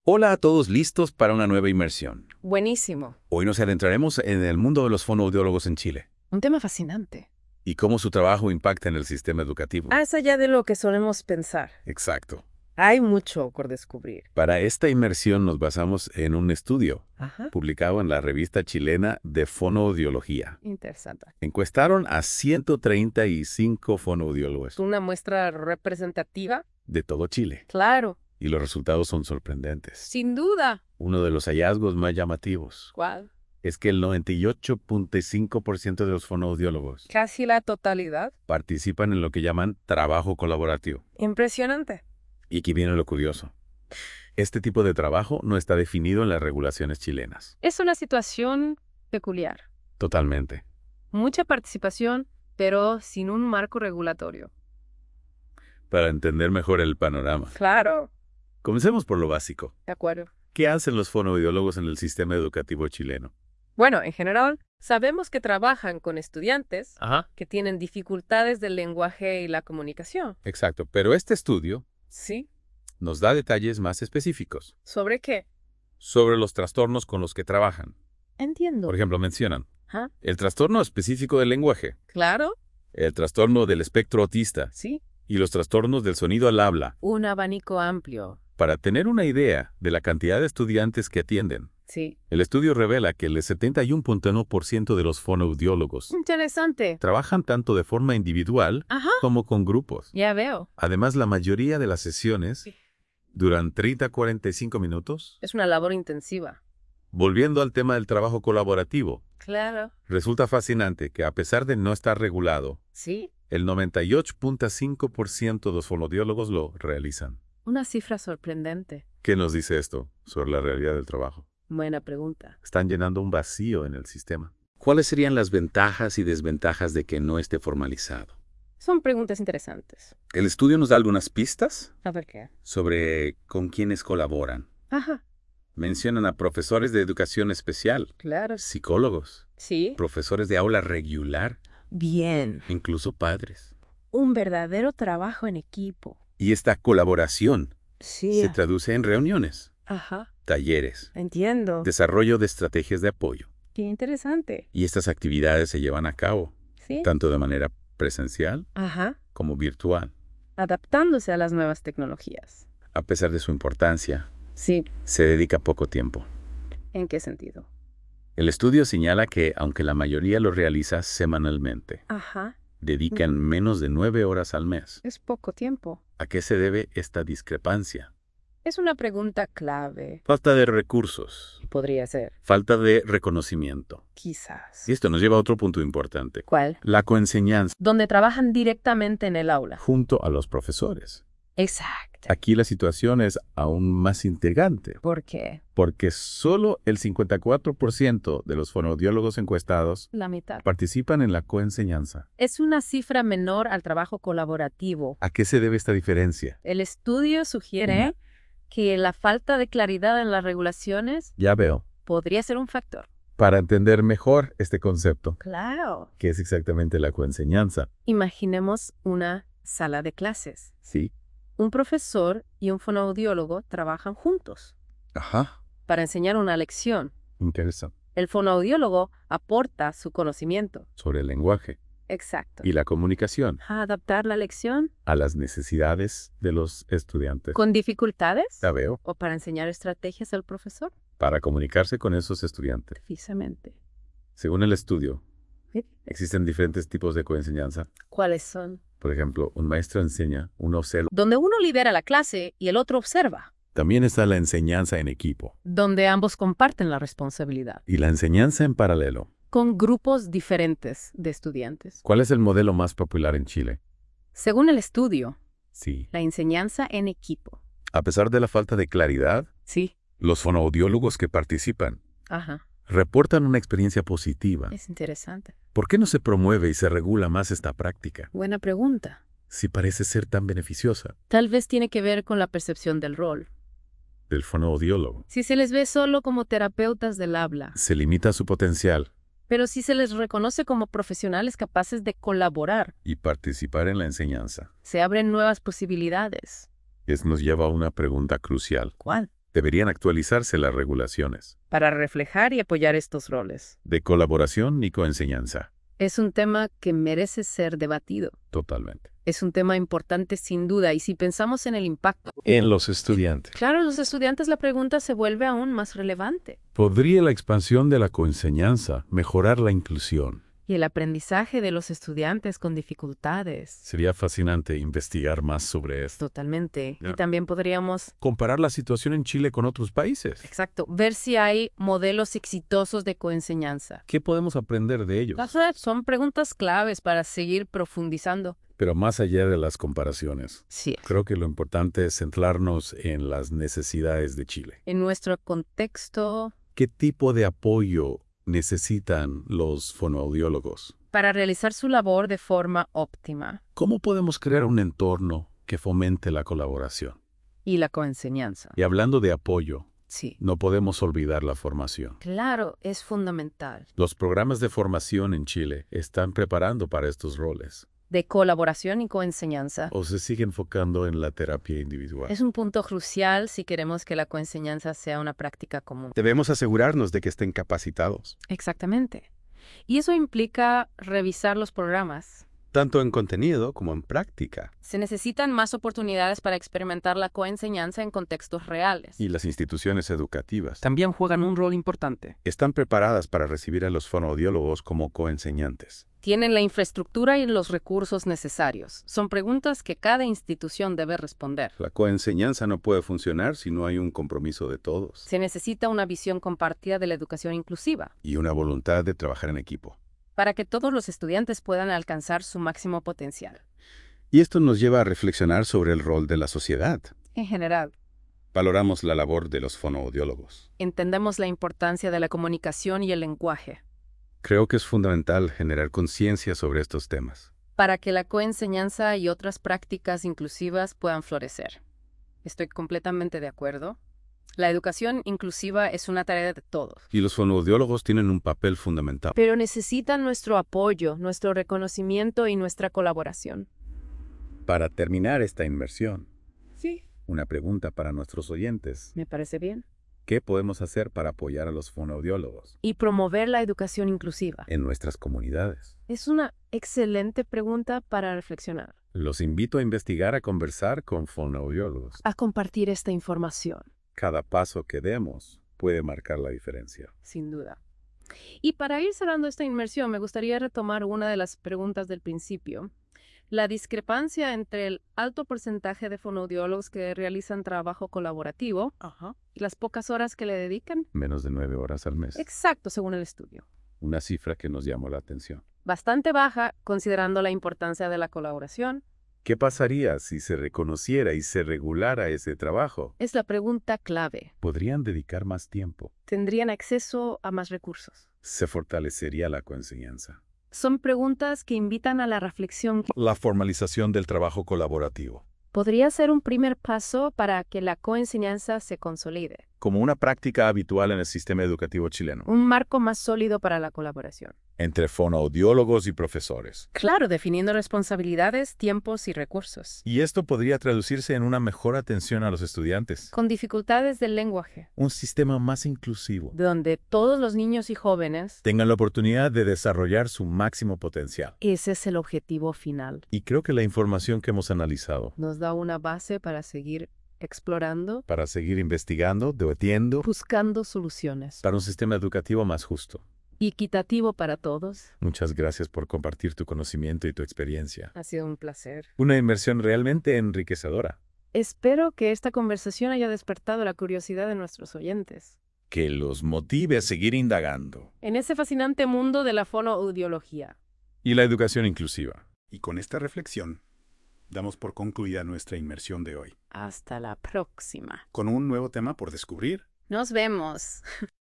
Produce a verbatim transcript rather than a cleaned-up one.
Hola a todos, listos para una nueva inmersión. Buenísimo. Hoy nos adentraremos en el mundo de los fonoaudiólogos en Chile Un tema fascinante. y cómo su trabajo impacta en el sistema educativo. Más allá de lo que solemos pensar. Exacto. Hay mucho por descubrir. Para esta inmersión nos basamos en un estudio Ajá. publicado en la revista chilena de fonoaudiología. Interesante. Encuestaron a ciento treinta y cinco fonoaudiólogos ¿Una muestra representativa? de todo Chile Claro. y los resultados son sorprendentes. Sin duda. Uno de los hallazgos más llamativos ¿Cuál? es que el noventa y ocho punto cinco por ciento de los fonoaudiólogos Casi la totalidad. participan en lo que llaman trabajo colaborativo. Impresionante. Y aquí viene lo curioso. Este tipo de trabajo no está definido en las regulaciones chilenas. Es una situación peculiar. Totalmente. Mucha participación, pero sin un marco regulatorio. Para entender mejor el panorama, Claro. comencemos por lo básico. De acuerdo. ¿Qué hacen los fonoaudiólogos en el sistema educativo chileno? Bueno, en general, sabemos que trabajan con estudiantes Ajá. que tienen dificultades del lenguaje y la comunicación. Exacto, pero este estudio ¿Sí? nos da detalles más específicos ¿Sobre qué? sobre los trastornos con los que trabajan. Entiendo. Por ejemplo, mencionan Ajá. el trastorno específico del lenguaje, Claro. el trastorno del espectro autista Sí. y los trastornos del sonido al habla. Un abanico amplio. Para tener una idea de la cantidad de estudiantes que atienden, Sí. el estudio revela que el setenta y uno punto uno por ciento de los fonoaudiólogos Interesante. trabajan tanto de forma individual Ajá. como con grupos. Ya veo. Además, la mayoría de las sesiones Sí. duran treinta a cuarenta y cinco minutos. Es una labor intensiva. Volviendo al tema del trabajo colaborativo, Claro. resulta fascinante que a pesar de no estar regulado, Sí. el noventa y ocho punto cinco por ciento de los fonoaudiólogos lo realizan. Una cifra sorprendente. ¿Qué nos dice esto sobre la realidad del trabajo? Buena pregunta. Están llenando un vacío en el sistema. ¿Cuáles serían las ventajas y desventajas de que no esté formalizado? Son preguntas interesantes. El estudio nos da algunas pistas A ver qué. sobre con quiénes colaboran. Ajá. Mencionan a profesores de educación especial, Claro. psicólogos, Sí. profesores de aula regular, Bien. incluso padres. Un verdadero trabajo en equipo. Y esta colaboración Sí. se traduce en reuniones, Ajá. talleres, Entiendo. desarrollo de estrategias de apoyo. Qué interesante. Y estas actividades se llevan a cabo Sí. tanto de manera presencial Ajá. como virtual. Adaptándose a las nuevas tecnologías. A pesar de su importancia, Sí. se dedica poco tiempo. ¿En qué sentido? El estudio señala que, aunque la mayoría lo realiza semanalmente, Ajá. dedican menos de nueve horas al mes. Es poco tiempo. ¿A qué se debe esta discrepancia? Es una pregunta clave. Falta de recursos, Podría ser. falta de reconocimiento. Quizás. Y esto nos lleva a otro punto importante. ¿Cuál? La coenseñanza Donde trabajan directamente en el aula. junto a los profesores. Exacto. Aquí la situación es aún más intrigante, ¿Por qué? porque solo el cincuenta y cuatro por ciento de los fonoaudiólogos encuestados La mitad. participan en la coenseñanza. Es una cifra menor al trabajo colaborativo. ¿A qué se debe esta diferencia? El estudio sugiere que la falta de claridad en las regulaciones Ya veo. podría ser un factor. Para entender mejor este concepto, Claro. que es exactamente la coenseñanza. Imaginemos una sala de clases. Sí. Un profesor y un fonoaudiólogo trabajan juntos Ajá. para enseñar una lección. Interesante. El fonoaudiólogo aporta su conocimiento. Sobre el lenguaje Exacto. y la comunicación A adaptar la lección a las necesidades de los estudiantes. con dificultades Ya veo. o para enseñar estrategias al profesor. Para comunicarse con esos estudiantes. Precisamente. Según el estudio, ¿Sí? existen diferentes tipos de coenseñanza. ¿Cuáles son? Por ejemplo, un maestro enseña, uno observa. Donde uno lidera la clase y el otro observa. También está la enseñanza en equipo Donde ambos comparten la responsabilidad. y la enseñanza en paralelo. Con grupos diferentes de estudiantes. ¿Cuál es el modelo más popular en Chile? Según el estudio, Sí. la enseñanza en equipo. A pesar de la falta de claridad, Sí. los fonoaudiólogos que participan Ajá. reportan una experiencia positiva. Es interesante. ¿Por qué no se promueve y se regula más esta práctica, Buena pregunta. si parece ser tan beneficiosa, Tal vez tiene que ver con la percepción del rol. del fonoaudiólogo? Si se les ve solo como terapeutas del habla, Se limita su potencial pero si se les reconoce como profesionales capaces de colaborar, y participar en la enseñanza. se abren nuevas posibilidades. Eso nos lleva a una pregunta crucial. ¿Cuál? Deberían actualizarse las regulaciones para reflejar y apoyar estos roles. de colaboración y coenseñanza. Es un tema que merece ser debatido. Totalmente. Es un tema importante sin duda, y si pensamos en el impacto, En los estudiantes. claro, los estudiantes, la pregunta se vuelve aún más relevante. ¿Podría la expansión de la coenseñanza mejorar la inclusión? Y el aprendizaje de los estudiantes con dificultades. Sería fascinante investigar más sobre esto. Totalmente. Ya. Y también podríamos, Comparar la situación en Chile con otros países. exacto, ver si hay modelos exitosos de coenseñanza. ¿Qué podemos aprender de ellos? Son preguntas claves para seguir profundizando. Pero más allá de las comparaciones, Sí. creo que lo importante es centrarnos en las necesidades de Chile. En nuestro contexto, ¿Qué tipo de apoyo necesitan los fonoaudiólogos? para realizar su labor de forma óptima. ¿Cómo podemos crear un entorno que fomente la colaboración? Y la coenseñanza. Y hablando de apoyo, Sí. no podemos olvidar la formación. Claro, es fundamental. Los programas de formación en Chile están preparando para estos roles De colaboración y coenseñanza. o se sigue enfocando en la terapia individual. Es un punto crucial si queremos que la coenseñanza sea una práctica común. Debemos asegurarnos de que estén capacitados, Exactamente. Y eso implica revisar los programas. tanto en contenido como en práctica. Se necesitan más oportunidades para experimentar la coenseñanza en contextos reales. Y las instituciones educativas También juegan un rol importante. están preparadas para recibir a los fonoaudiólogos como coenseñantes. Tienen la infraestructura y los recursos necesarios. Son preguntas que cada institución debe responder. La coenseñanza no puede funcionar si no hay un compromiso de todos Se necesita una visión compartida de la educación inclusiva, y una voluntad de trabajar en equipo. para que todos los estudiantes puedan alcanzar su máximo potencial. Y esto nos lleva a reflexionar sobre el rol de la sociedad. En general, Valoramos la labor de los fonoaudiólogos. entendemos la importancia de la comunicación y el lenguaje Creo que es fundamental generar conciencia sobre estos temas. para que la coenseñanza y otras prácticas inclusivas puedan florecer. Estoy completamente de acuerdo. La educación inclusiva es una tarea de todos, Y los fonoaudiólogos tienen un papel fundamental. pero necesitan nuestro apoyo, nuestro reconocimiento y nuestra colaboración. Para terminar esta inmersión, Sí. una pregunta para nuestros oyentes. Me parece bien. ¿Qué podemos hacer para apoyar a los fonoaudiólogos Y promover la educación inclusiva. en nuestras comunidades? Es una excelente pregunta para reflexionar. Los invito a investigar, a conversar con fonoaudiólogos. A compartir esta información, Cada paso que demos puede marcar la diferencia. sin duda. Y para ir cerrando esta inmersión, me gustaría retomar una de las preguntas del principio. La discrepancia entre el alto porcentaje de fonoaudiólogos que realizan trabajo colaborativo y las pocas horas que le dedican. Menos de nueve horas al mes. Exacto, según el estudio. Una cifra que nos llamó la atención. Bastante baja, considerando la importancia de la colaboración. ¿Qué pasaría si se reconociera y se regulara ese trabajo? Es la pregunta clave. ¿Podrían dedicar más tiempo? ¿Tendrían acceso a más recursos? ¿Se fortalecería la coenseñanza? Son preguntas que invitan a la reflexión. La formalización del trabajo colaborativo, Podría ser un primer paso para que la coenseñanza se consolide. como una práctica habitual en el sistema educativo chileno, Un marco más sólido para la colaboración. entre fonoaudiólogos y profesores. Claro, definiendo responsabilidades, tiempos y recursos. Y esto podría traducirse en una mejor atención a los estudiantes, Con dificultades del lenguaje, un sistema más inclusivo, donde todos los niños y jóvenes, tengan la oportunidad de desarrollar su máximo potencial. ese es el objetivo final. Y creo que la información que hemos analizado, Nos da una base para seguir explorando, para seguir investigando, debatiendo, buscando soluciones. Para un sistema educativo más justo. Equitativo para todos. muchas gracias por compartir tu conocimiento y tu experiencia. Ha sido un placer. Una inmersión realmente enriquecedora. Espero que esta conversación haya despertado la curiosidad de nuestros oyentes Que los motive a seguir indagando. en ese fascinante mundo de la fonoaudiología. Y la educación inclusiva. Y con esta reflexión, damos por concluida nuestra inmersión de hoy, Hasta la próxima. con un nuevo tema por descubrir. Nos vemos.